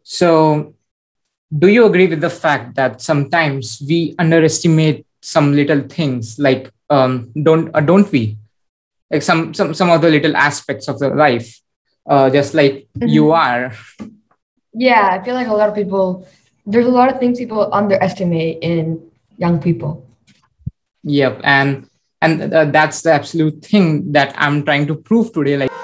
So, do you agree with the fact that sometimes we underestimate some little things, like don't we? Like some of the little aspects of the life, just like you Mhm. are. Yeah, I feel like a lot of people, there's a lot of things people underestimate in young people. Yep, and that's the absolute thing that I'm trying to prove today. Like,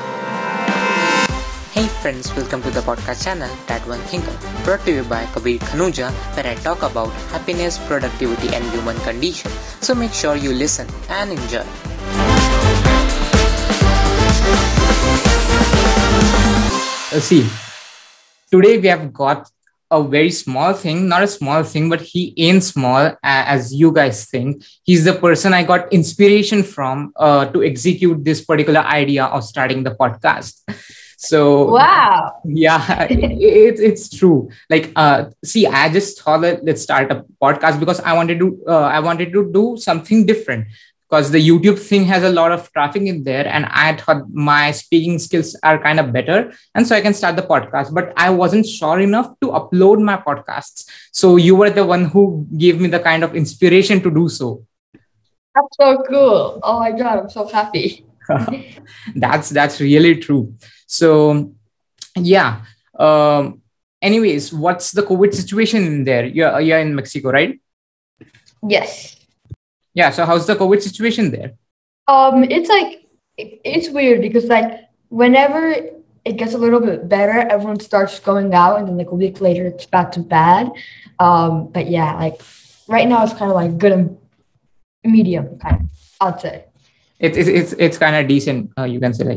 Hey friends, welcome to the podcast channel That One Thinker, brought to you by Kabir Khanuja, where I talk about happiness, productivity, and human condition. So make sure you listen and enjoy. see, today we have got a very small thing, not a small thing, but he ain't small as you guys think. He's the person I got inspiration from to execute this particular idea of starting the podcast. So Wow. yeah, it's true. Like, see, I just thought that let's start a podcast because I wanted to do something different, because the YouTube thing has a lot of traffic in there, and I thought my speaking skills are kind of better, and so I can start the podcast. But I wasn't sure enough to upload my podcasts. So you were the one who gave me the kind of inspiration to do so. That's so cool. Oh my God, I'm so happy. That's really true. So yeah. Um, anyways, what's the COVID situation in there? You're in Mexico, right? Yes. Yeah. So how's the COVID situation there? It's like it's weird because like whenever it gets a little bit better, everyone starts going out, and then like a week later it's back to bad. But yeah, like right now it's kind of like good and medium kind of, I'd say. It's kind of decent. You can say, like.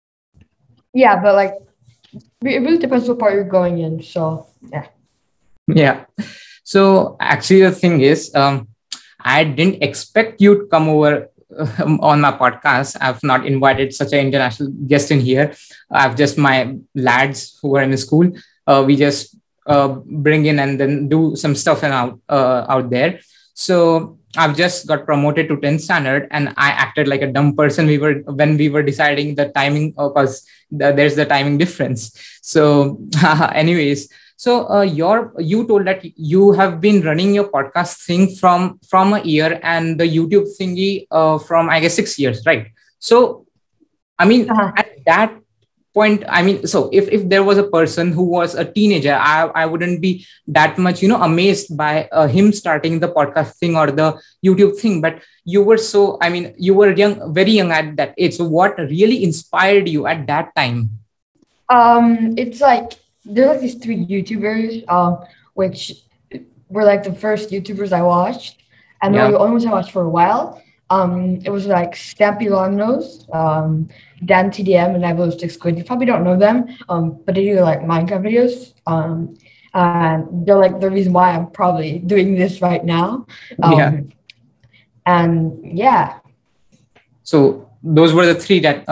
Yeah, but like it really depends what part you're going in. So yeah. Yeah. So actually, the thing is, I didn't expect you to come over on my podcast. I've not invited such an international guest in here. I've just my lads who are in the school. We just bring in and then do some stuff and out there. So I've just got promoted to 10th standard, and I acted like a dumb person. We were deciding the timing, because there's the timing difference. So, anyways, so you told that you have been running your podcast thing from a year, and the YouTube thingy from, I guess, 6 years, right? So I mean, Uh-huh. at that point, I mean, so if there was a person who was a teenager, I wouldn't be that much, amazed by him starting the podcast thing or the YouTube thing. But you were so, I mean, you were young, very young at that age. So what really inspired you at that time? It's like there's like these three YouTubers, which were like the first YouTubers I watched, and they were Yeah. the only ones I watched for a while. It was like Stampy Longnose, Dan TDM, and Evolution Squid. You probably don't know them, but they do like Minecraft videos. And they're like the reason why I'm probably doing this right now. Yeah. Um, and yeah, So those were the three that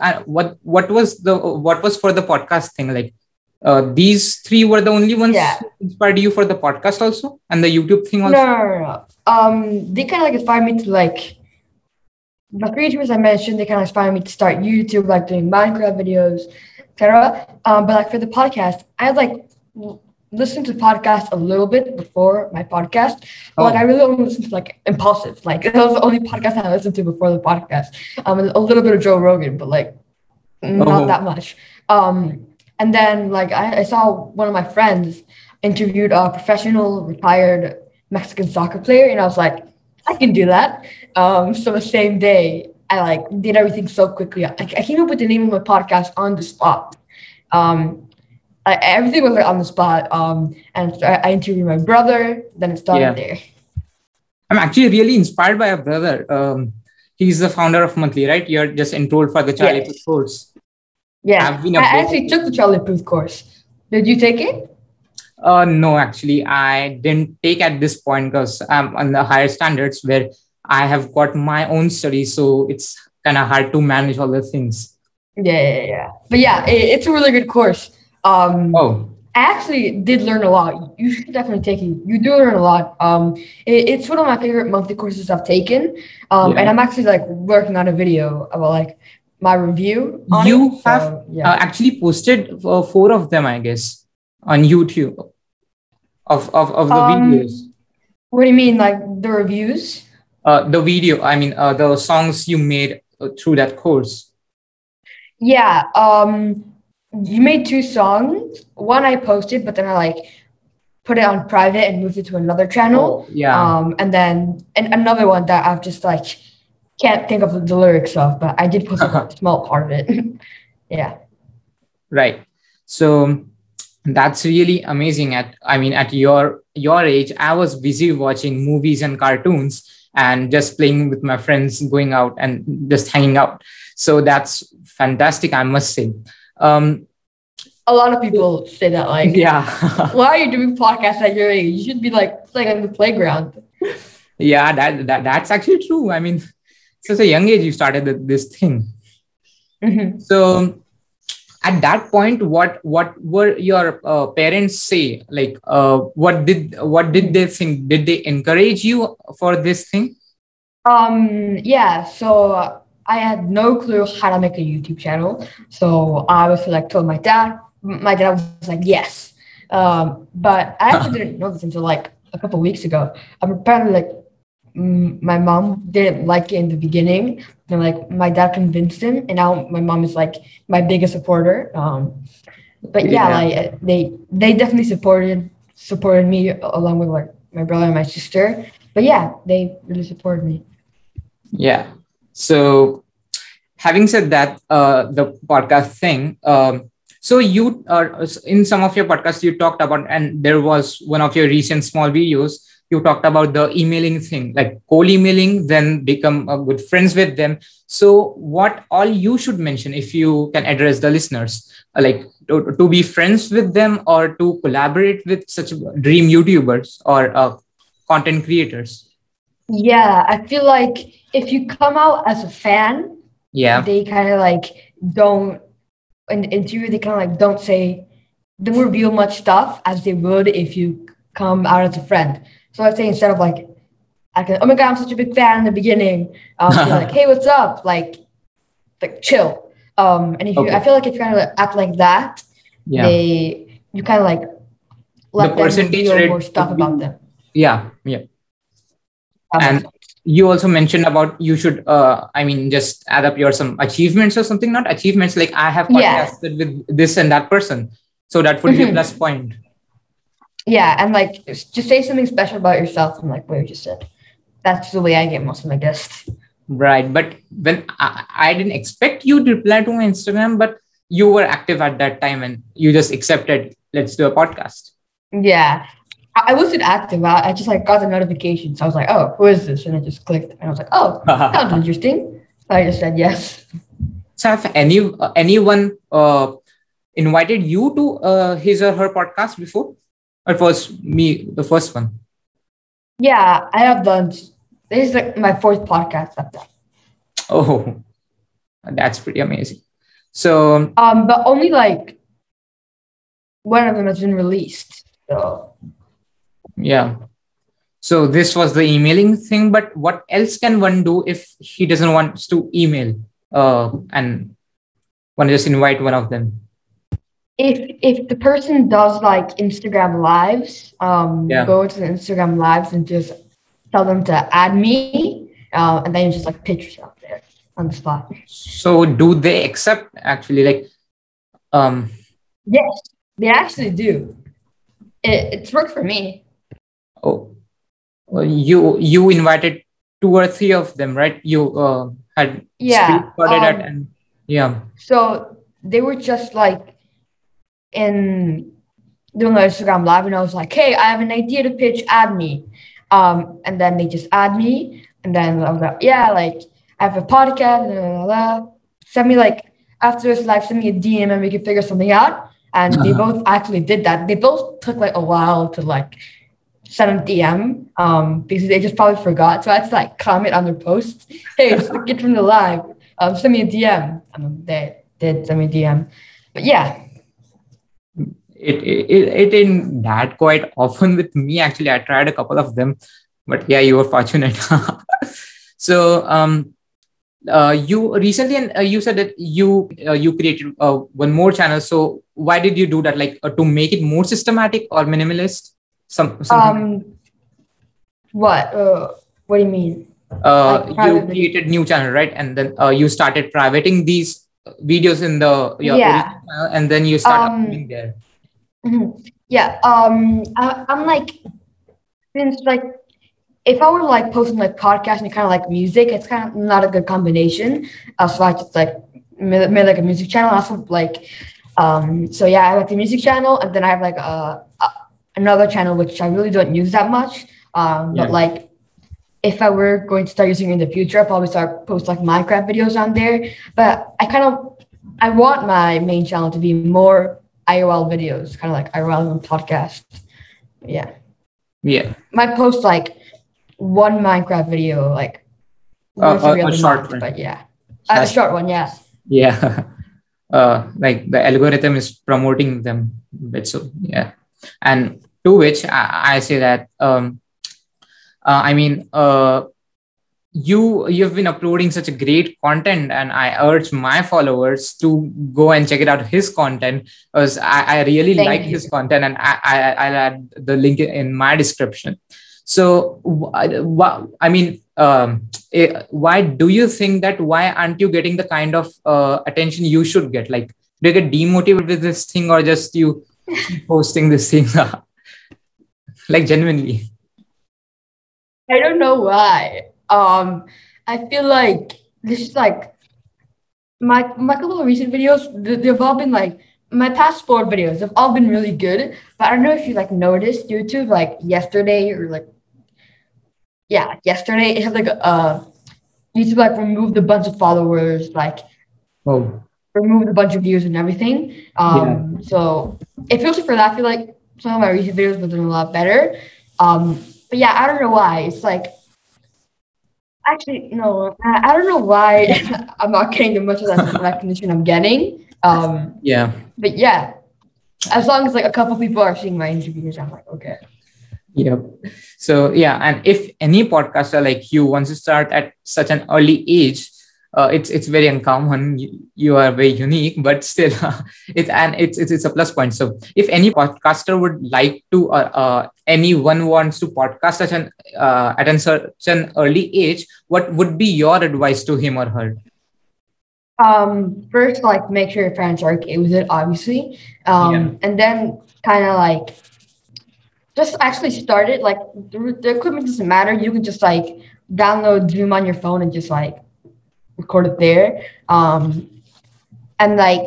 what was for the podcast thing, like, these three were the only ones yeah. who inspired you for the podcast also, and the YouTube thing No, also. no, no, no. They kind of like inspired me to like the three YouTubers I mentioned. They kind of inspired me to start YouTube, like doing Minecraft videos, etc. But like for the podcast, I had like listened to podcasts a little bit before my podcast, but like I Oh. really only listened to like Impulsive. Like that was the only podcast I listened to before the podcast. And a little bit of Joe Rogan, but like not Oh. that much. And then like I saw one of my friends interviewed a professional retired Mexican soccer player, and I was like, I can do that. So the same day, I like did everything so quickly. I came up with the name of my podcast on the spot. Um, everything was like on the spot. And so I interviewed my brother. Then it started Yeah. there. I'm actually really inspired by a brother. He's the founder of Monthly, right? You're just enrolled for the Charlie Puth Yes, course. yeah. I've been I updated. actually took the Charlie Puth course. Did you take it? No, actually, I didn't take at this point because I'm on the higher standards where I have got my own studies, so it's kind of hard to manage all the things. Yeah. But yeah, it's a really good course. Oh. I actually did learn a lot. You should definitely take it. You do learn a lot. It's one of my favorite monthly courses I've taken. And Yeah. I'm actually like working on a video about like my review on it. You have So yeah. actually posted four of them, I guess. on YouTube of the videos? Um, what do you mean, like the reviews? The video, I mean, the songs you made through that course. Yeah. You made two songs. One I posted, but then I like put it on private and moved it to another channel. Oh, yeah. And another one that I've just like can't think of the lyrics of, but I did post a small part of it. Yeah. Right. So that's really amazing. At your age, I was busy watching movies and cartoons and just playing with my friends, going out and just hanging out. So that's fantastic, I must say. Um, A lot of people say that, like, yeah. why are you doing podcasts at your age? You should be like playing on the playground. Yeah, that's actually true. I mean, such a young age you started this thing. Mhm. So at that point, what were your parents say? Like, what did they think? Did they encourage you for this thing? Yeah, so I had no clue how to make a YouTube channel. So I was like told my dad. My dad was like, yes. But I actually didn't know this until like a couple weeks ago. Apparently, like my mom didn't like it in the beginning, and like my dad convinced him, and now my mom is like my biggest supporter. But yeah, Yeah, like they definitely supported me along with like my brother and my sister. But yeah, they really supported me. yeah. So having said that, the podcast thing. So you in some of your podcasts you talked about, and there was one of your recent small videos. You talked about the emailing thing, like cold emailing, then become good friends with them. So what all you should mention if you can address the listeners, like to be friends with them or to collaborate with such dream YouTubers or content creators. Yeah, I feel like if you come out as a fan, Yeah. they kind of like don't in the interview. They kind of like don't reveal much stuff as they would if you come out as a friend. So I'd say instead of like, oh my god, I'm such a big fan in the beginning. Say like, hey, what's up? Like chill. And if you, I Okay. feel like if you kind of act like that, Yeah. you kind of like The let them percentage reveal more rate stuff would be, about them. yeah, yeah. That makes And sense. you also mentioned about you should just add up your some achievements or something, not achievements, like I have Yeah. podcasted with this and that person, so that would be a plus Mhm. point. Yeah, and like just say something special about yourself and like what you just said. That's the way I get most of my guests. Right, but when I didn't expect you to reply to my Instagram, but you were active at that time and you just accepted, let's do a podcast. Yeah. I wasn't active. I just like got the notification. So I was like, oh, who is this? And I just clicked and I was like, oh, sounds interesting. So I just said yes. So have anyone invited you to his or her podcast before? Or it was me, the first one? Yeah, I have done this is like my fourth podcast I've done. Oh, that's pretty amazing. So But only like one of them has been released. So yeah. So this was the emailing thing, but what else can one do if he doesn't want to email? And one just invite one of them. if the person does like Instagram lives, Yeah. go to the Instagram lives and just tell them to add me, and then you just like pitch yourself there on the spot. So do they accept actually? Like, um, Yes, they actually do. It's worked for me. oh, you invited two or three of them, right? You had Yeah. screenshotted it, and yeah. So they were just like in doing an Instagram live, and I was like, "Hey, I have an idea to pitch. Add me." And then they just add me, and then I was like, "Yeah, like I have a podcast." Blah, blah, blah. Send me like after this live, send me a DM, and we can figure something out. And they both actually did that. They both took like a while to like send a DM, because they just probably forgot. So I had to like comment on their posts. Hey, it's the kid from the live. Send me a DM. And they did send me a DM. But yeah, It didn't that quite often with me actually. I tried a couple of them, but yeah, you were fortunate. So You recently, and you said that you created one more channel. So why did you do that? Like to make it more systematic or minimalist? Something. Um, what? What do you mean? Like You private video? created new channel, right? And then you started privating these videos in the your original Yeah. channel, and then you start uploading Um. there. Mhm. Yeah. I'm like, since like, if I were like posting like podcast and kind of like music, it's kind of not a good combination. So I just like made like a music channel. Also like, so yeah, I have like the music channel, and then I have like another channel which I really don't use that much. But Yeah. like, if I were going to start using it in the future, I'll probably start post like Minecraft videos on there. But I want my main channel to be more IRL videos, kind of like IRL and podcast. Yeah, Yeah. might post like one Minecraft video like once every A other short month. one. But yeah, a That's short one. Yeah. yeah. Like the algorithm is promoting them bit, so yeah. And to which I say that I mean you've been uploading such a great content, and I urge my followers to go and check it out his content, because I really like Thank his you. content, and I'll add the link in my description. So I mean why do you think that, why aren't you getting the kind of attention you should get? Like, do you get demotivated with this thing, or just you keep posting this thing like genuinely? I don't know why. I feel like this is like my couple of recent videos. They've all been like my past four videos. Have all been really good. But I don't know if you like noticed YouTube like yesterday or like yeah yesterday it had like YouTube like removed a bunch of followers, like Oh, removed a bunch of views and everything. yeah. So if it was for that, I feel like some of my recent videos would have been a lot better. But yeah, I don't know why. It's like actually no, I don't know why I'm not getting the much of that recognition I'm getting. Yeah. But yeah, as long as like a couple people are seeing my interviews, I'm like okay. Yep. So yeah, and if any podcaster like you wants to start at such an early age, it's very uncommon. You are very unique, but still, it's a plus point. So if any podcaster would like to, anyone wants to podcast such an early age, what would be your advice to him or her? First, like make sure your parents are okay with it, obviously. Yeah. And then kind of like just actually start it. Like the equipment doesn't matter. You can just like download Zoom on your phone and just like record it there. And like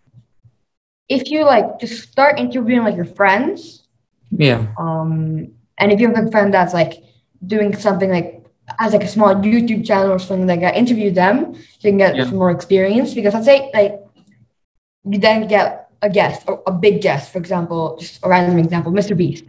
if you like just start interviewing like your friends, Yeah. and if you have a friend that's like doing something like has like a small YouTube channel or something like that, interview them so you can get Yeah. some more experience. Because let's say like you then get a guest, or a big guest, for example, just a random example, Mr. Beast.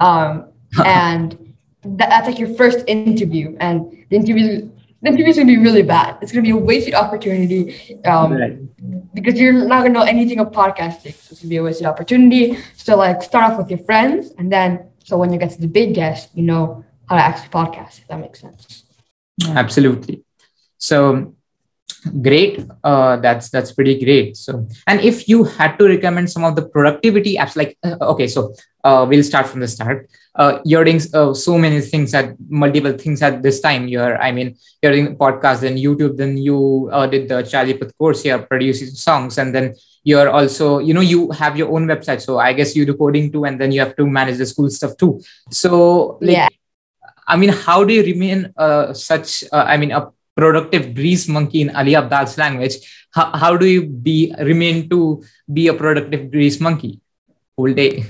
And that's like your first interview, and the interview's gonna be really bad. It's gonna be a wasted opportunity, Right. because you're not gonna know anything of podcasting. So it's gonna be a wasted opportunity. So like start off with your friends, and then so when you get to the big guest, you know how to actually podcast. If that makes sense. Absolutely. So great. That's pretty great. So, and if you had to recommend some of the productivity apps, like okay, so we'll start from the start. You're doing so many things at multiple things at this time. I mean, you're doing podcast, then YouTube, then you did the Charlie Puth course. You're producing songs, and then you're also, you have your own website. So I guess you do coding too, and then you have to manage the school stuff too. So, Yeah. like, I mean, how do you remain I mean, a productive grease monkey in Ali Abdal's language? How do you remain to be a productive grease monkey whole day?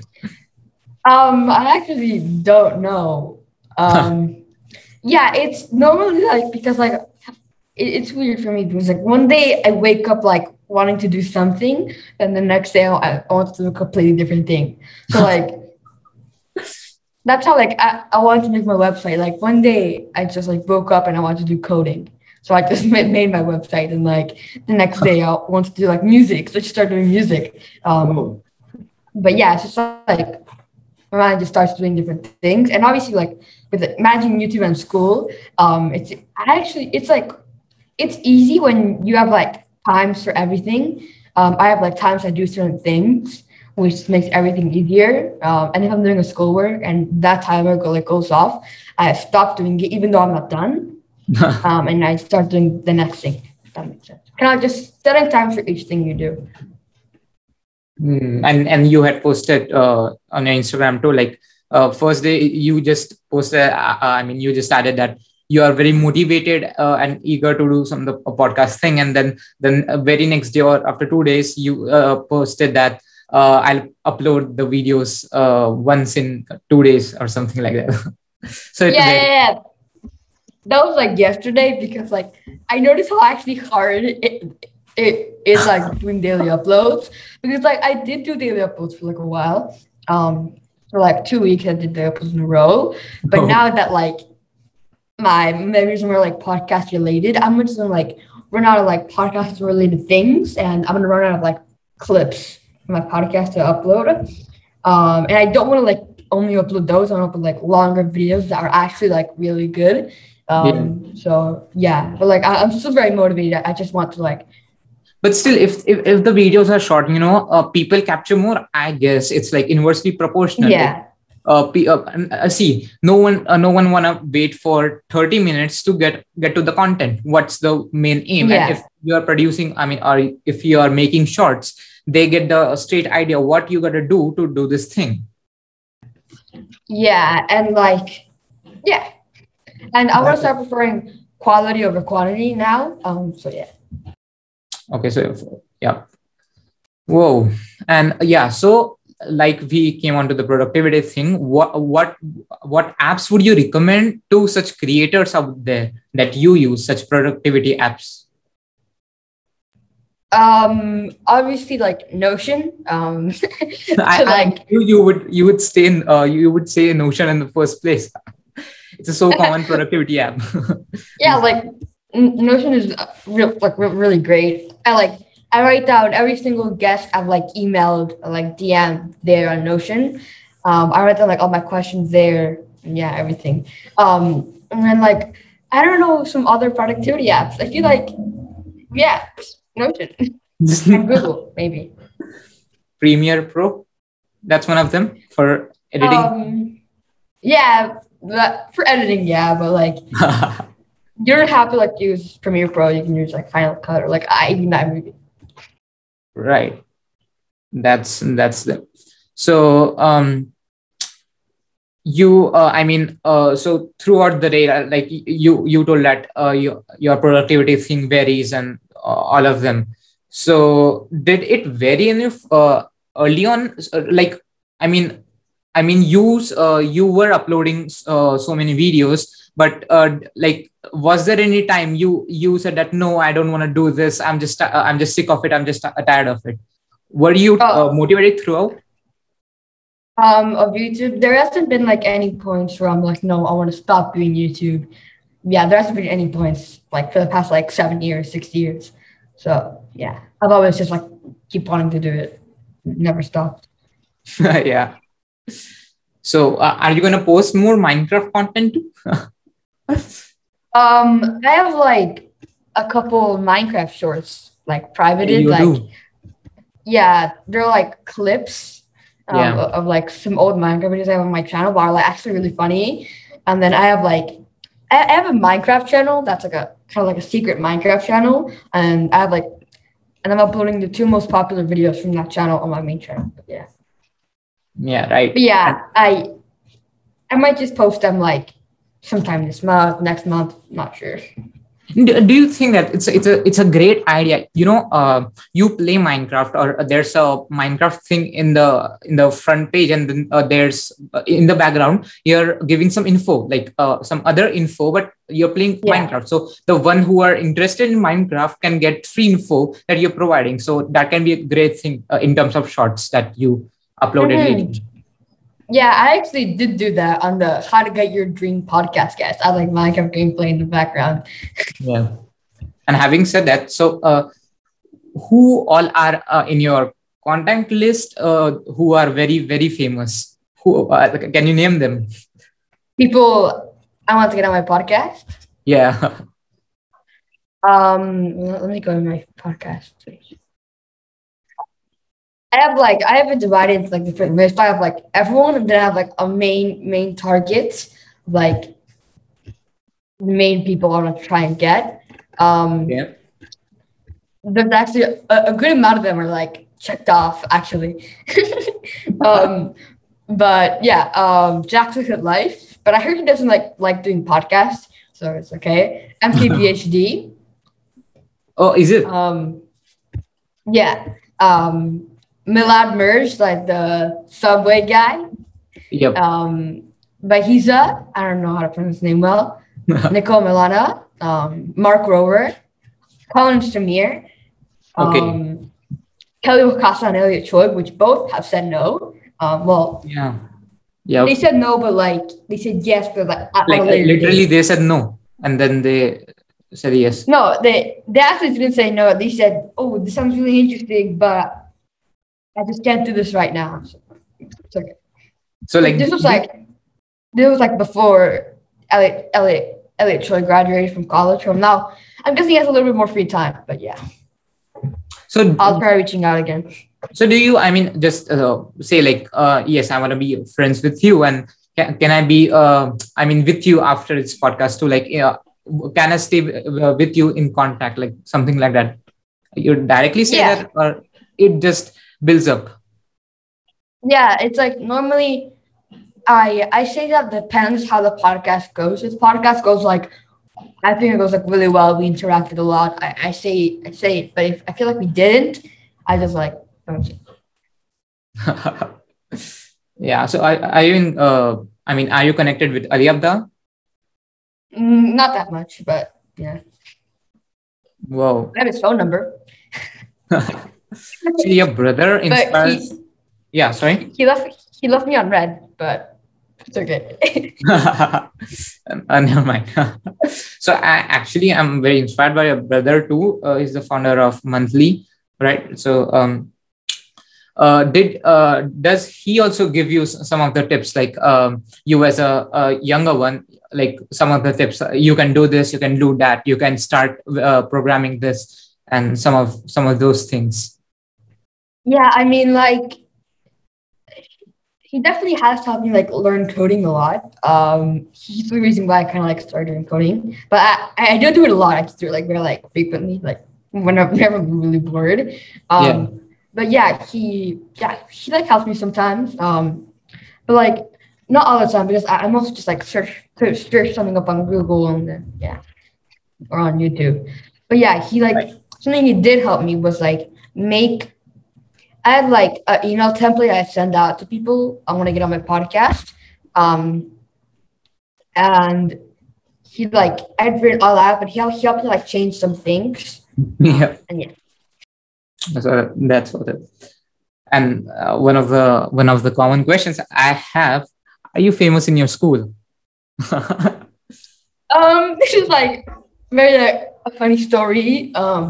I actually don't know. Yeah, it's normally like because like it's weird for me because like one day I wake up like wanting to do something, and the next day I want to do a completely different thing. So like that's how like I wanted to make my website. Like one day I just like woke up and I wanted to do coding. So I just made my website, and like the next day I want to do like music. So I just started doing music. Oh, But yeah, it's just like my mind just starts doing different things. And obviously like with managing YouTube and school, it's like it's easy when you have like times for everything. I have like times I do certain things, which makes everything easier. And if I'm doing a schoolwork and that timer goes off, I stop doing it even though I'm not done. And I start doing the next thing. If that makes sense. Kind of just setting time for each thing you do. And you had posted on your Instagram too, like first day you just posted. I mean, you just added that you are very motivated and eager to do some of the podcast thing, and then very next day or after 2 days you posted that I'll upload the videos once in 2 days or something like that. So it Yeah, very yeah, yeah. That was like yesterday because like I noticed how actually hard it is like doing daily uploads because like I did do daily uploads for like a while. For like 2 weeks I did the uploads in a row. But oh, now that like my memories are more like podcast related, I'm just gonna like run out of like podcast related things and I'm gonna run out of like clips for my podcast to upload. And I don't want to like only upload those. I want to upload like longer videos that are actually like really good. yeah. So yeah, but like I'm still very motivated. I just want to like But still, if the videos are short, people capture more. I guess it's like inversely proportional. Like, yeah, see, no one wanna wait for 30 minutes to get to the content. What's the main aim? And if yeah, you are producing, I mean, or if you are making shorts, they get the straight idea what you gotta do to do this thing. yeah, and like yeah, and I want to That- start preferring quality over quantity now. So yeah. Okay, so yeah. Whoa. And yeah, so like we came on to the productivity thing. What apps would you recommend to such creators out there that you use such productivity apps? Obviously like Notion. To I like knew you would stay in you would say Notion in the first place. It's a so common productivity app. yeah, like Notion is really great. I write down every single guest I've like emailed or, like DM there on Notion. I write down like all my questions there. And yeah, everything. And then like I don't know some other productivity apps. I feel like yeah, Notion and Google maybe. Premiere Pro, that's one of them for editing. Um, yeah, for editing, yeah, but like you don't have to like use Premiere Pro. You can use like Final Cut or like iMovie. Right. That's them. So you I mean so throughout the day, like you told that your productivity thing varies and all of them. So did it vary in if early on, like i mean you were uploading so many videos, but like was there any time you said that no, I don't want to do this, I'm just sick of it, I'm just tired of it? Were you Oh, motivated throughout? of YouTube, there hasn't been like any points where I'm like, no, I want to stop doing YouTube. Yeah, there hasn't been any points like for the past like 7 years, 6 years. So yeah, I've always just like keep wanting to do it, never stopped. Yeah. So, are you gonna post more Minecraft content too? I have like a couple Minecraft shorts like privated, You like do. yeah, they're like clips Yeah. of like some old Minecraft videos I have on my channel, but are like actually really funny. And then I have like I have a Minecraft channel that's like a kind of like a secret Minecraft channel, and I have like and I'm uploading the two most popular videos from that channel on my main channel. But yeah, Yeah. but Right. And yeah, I might just post them like sometime this month, next month, not sure. do you think that it's a great idea? You play Minecraft, or there's a Minecraft thing in the front page, and then there's in the background you're giving some info, like some other info, but you're playing Yeah. Minecraft. So the one who are interested in Minecraft can get free info that you're providing. So that can be a great thing in terms of shorts that you uploaded lately. Hmm. Yeah, I actually did do that on the How to Get Your Dream podcast guest. I like Minecraft gameplay in the background. Yeah. And having said that, so who all are in your contact list who are very very famous? Who can you name them? People I want to get on my podcast. Yeah. Let me go to my podcast page. I have it divided into like different lists. I have like everyone, and then I have like a main targets, like the main people I want to try and get. Um, Yeah. there's actually a good amount of them are like checked off actually. um, but yeah, Jack's a good life, but I heard he doesn't like doing podcasts, so it's okay. MKBHD. Oh, is it? Yeah. Milad Merge, like the subway guy. Yep. Bahiza, I don't know how to pronounce his name well. Nicole Milana, Mark Rower, Colin Samir, Okay. Kelly Wakasa and Elliot Choi, which both have said no. Well, Yeah. they Yep. said no, but like they said yes, but like at Like a later literally, date. they said no, and then they said yes. No, they actually didn't say no. They said, "Oh, this sounds really interesting, but I just can't do this right now." So it's okay. So Like, like, this was like before Elliot Choi graduated from college. From now, I'm guessing he has a little bit more free time. But yeah, so I'll try reaching out again. so do you? I mean, just say like, yes, I want to be friends with you, and can I be? I mean, with you after this podcast too. Like, can I stay with you in contact, like something like that? You directly say Yeah, that, or it just builds up. yeah. It's like normally I say that depends how the podcast goes. If the podcast goes like I think it goes like really well. We interacted a lot. I say it, but if I feel like we didn't, I just like don't say. Yeah. So are you in? I mean, are you connected with Ali Abda? Not that much, but yeah, Wow. I have his phone number. So your brother But inspires. Yeah. Sorry. he left me on red, but it's okay. Never mind. So I'm very inspired by your brother too. He's the founder of Monthly, right? So did does he also give you some of the tips, like you as a younger one, like some of the tips, you can do this, you can do that, you can start programming this, and some of those things. Yeah, I mean, like he definitely has helped me like learn coding a lot. He's the reason why I kind of like started doing coding, but I don't do it a lot. I just do it like very like frequently, like whenever I'm really bored. Yeah. But he like helps me sometimes. But like not all the time because I'm also just like search something up on Google and then yeah, or on YouTube. But yeah, he like something he did help me was like make I had like an email template I send out to people I want to get on my podcast. Um, and he like I'd written all out, but he helped me like change some things. Yeah. And yeah. So that's what it. And one of the common questions I have: are you famous in your school? This is like very like, a funny story.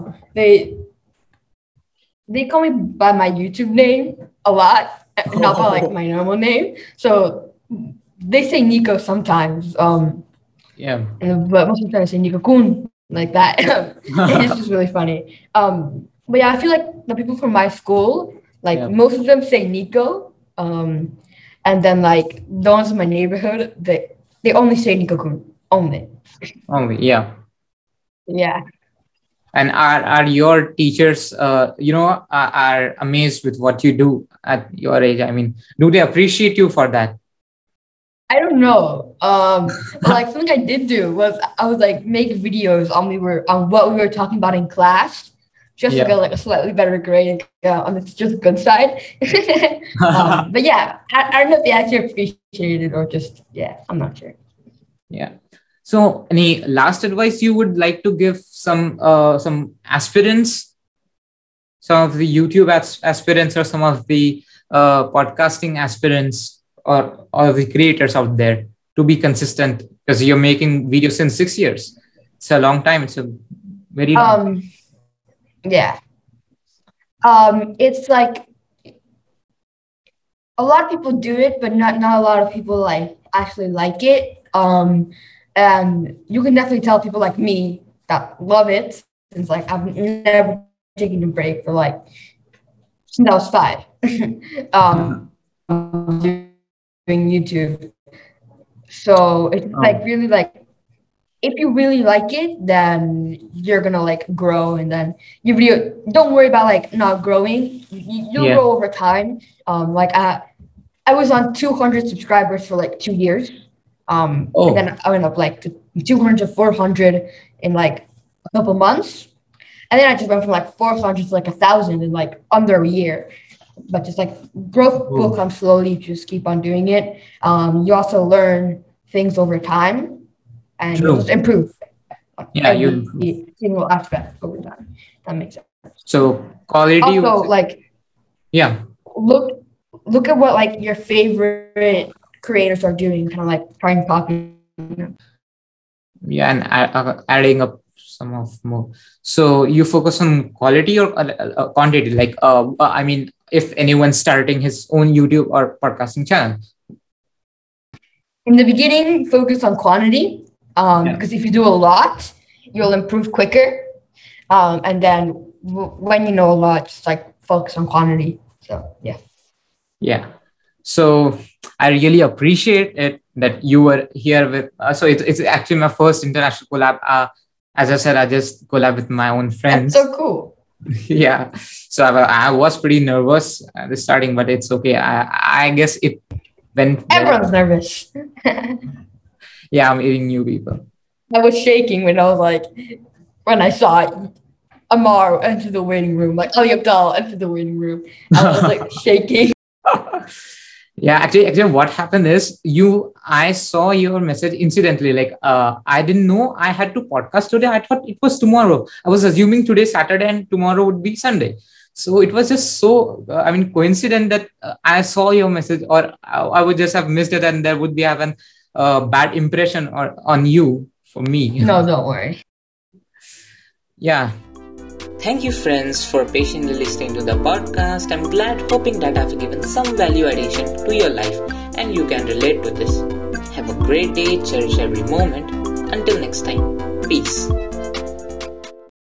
They call me by my YouTube name a lot, not by like my normal name. So they say Nico sometimes. Yeah. But most of the time I say Nico Kun like that. It's just really funny. But yeah, I feel like the people from my school, like Yeah. most of them say Nico. And then like the ones in my neighborhood, they only say Nico Kun only. Only. Yeah. Yeah. And are your teachers are amazed with what you do at your age? I mean, do they appreciate you for that? I don't know. But like something I did do was I was like make videos on what we were talking about in class, just to Yeah. get like a slightly better grade on the just good side. But yeah, I don't know if they actually appreciated it or just yeah, I'm not sure. Yeah. So any last advice you would like to give some aspirants, some of the YouTube aspirants, or some of the podcasting aspirants, or the creators out there, to be consistent, because you're making videos since 6 years. It's a long time. It's a very long. Yeah. It's like a lot of people do it, but not a lot of people like actually like it. And you can definitely tell people like me that love it since like I've never taken a break for like since I was 5. Doing YouTube. So it's like Oh, really like if you really like it, then you're gonna like grow, and then you really don't worry about like not growing. You'll yeah. grow over time. Like I was on 200 subscribers for like 2 years. And Oh, then I went up like to 200, 400 in like a couple months. And then I just went from like 400 to like 1,000 in like under a year. But just like growth will oh, come slowly. You just keep on doing it. You also learn things over time, and you'll just true. improve on Yeah, you every improve. single aspect over time. That makes sense. So quality Also, was, like yeah, look look at what like your favorite creators are doing, kind of like trying to copy them. yeah, and adding up some of more. So you focus on quality or quantity? Like, I mean, if anyone's starting his own YouTube or podcasting channel. In the beginning, focus on quantity, Yeah. because if you do a lot, you'll improve quicker. And then when you know a lot, just like focus on quantity. So yeah. Yeah. So I really appreciate it that you were here with. So it's actually my first international collab. As I said, I just collab with my own That's friends. so cool. Yeah. So I was pretty nervous at the starting, but it's okay. I guess it went well. Everyone's nervous. Yeah, I'm meeting new people. I was shaking when I was like, when I saw Amar enter the waiting room, like Ali Abdal enter the waiting room. I was like shaking. Yeah, actually, what happened is I saw your message incidentally. Like, I didn't know I had to podcast today. I thought it was tomorrow. I was assuming today Saturday and tomorrow would be Sunday. So it was just so, I mean, coincident that I saw your message, or I would just have missed it, and there would be have an bad impression or on you for me. No, don't worry. Yeah. Thank you, friends, for patiently listening to the podcast. I'm glad, hoping that I've given some value addition to your life and you can relate to this. Have a great day, cherish every moment. Until next time, peace.